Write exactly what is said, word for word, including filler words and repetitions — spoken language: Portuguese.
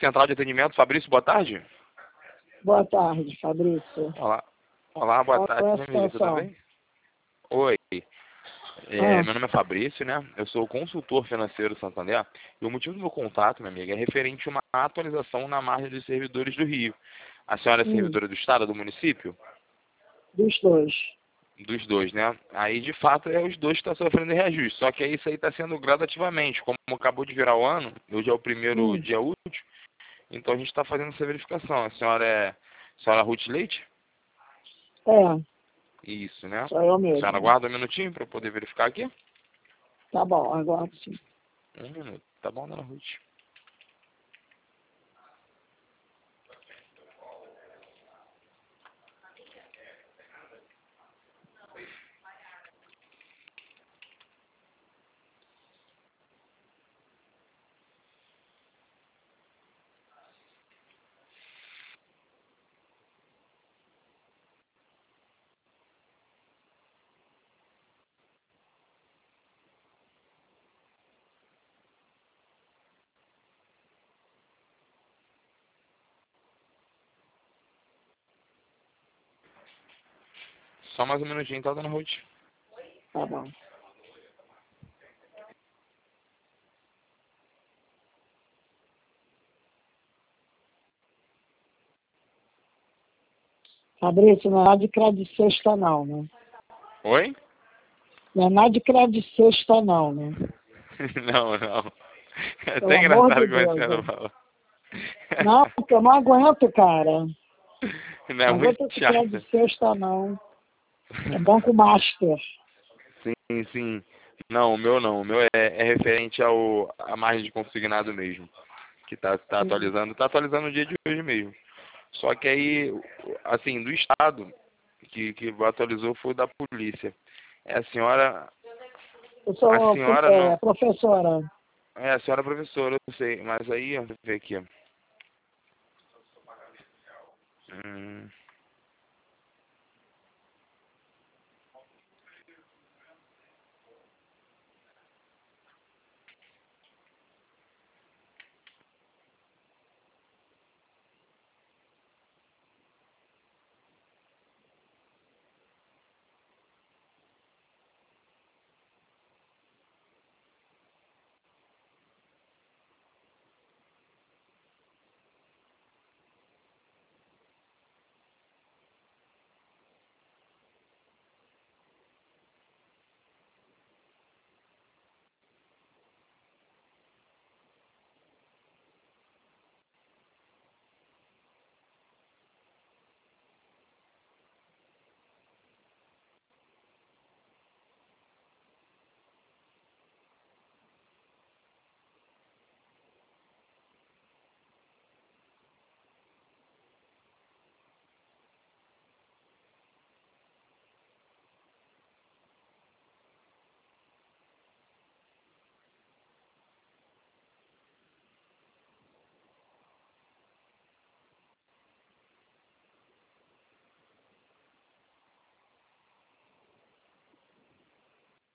Central de Atendimento, Fabrício, boa tarde. Boa tarde, Fabrício. Olá, Olá boa Qual tarde, é a minha amiga, tudo situação? bem? Oi, é, Ah, meu nome é Fabrício, né? Eu sou consultor financeiro do Santander e o motivo do meu contato, minha amiga, é referente a uma atualização na margem dos servidores do Rio. A senhora é hum, servidora do Estado, do município? dos dois. Dos dois, né? Aí, de fato, é os dois que estão sofrendo reajuste. Só que aí isso aí está sendo gradativamente. Como acabou de virar o ano, hoje é o primeiro Hum, dia útil, então a gente está fazendo essa verificação. A senhora é a senhora Ruth Leite? é, Isso, né? sou eu A senhora mesmo. aguarda um minutinho para eu poder verificar aqui? Tá bom, agora sim. Um minuto. Tá bom, dona Ruth? Só mais um minutinho, tá, dona Ruth? Tá bom. Fabrício, não é nada de crédito sexta não, né? Oi? Não é nada de crédito sexta não, né? Não, não. É Pelo até amor de engraçado como a Deus, senhora né? fala. Não, porque eu não aguento, cara. Não é Não muito aguento esse chata. crédito sexta não. É Banco Master. Sim, sim. Não, o meu não. O meu é, é referente ao a margem de consignado mesmo. Que tá, tá Hum. atualizando. Tá atualizando no dia de hoje mesmo. Só que aí, assim, do Estado, que, que atualizou foi o da polícia. É a senhora. Eu A sou senhora é, não. professora. É, a senhora é professora, eu sei. Mas aí, ó, deixa eu ver aqui. Ó. Hum.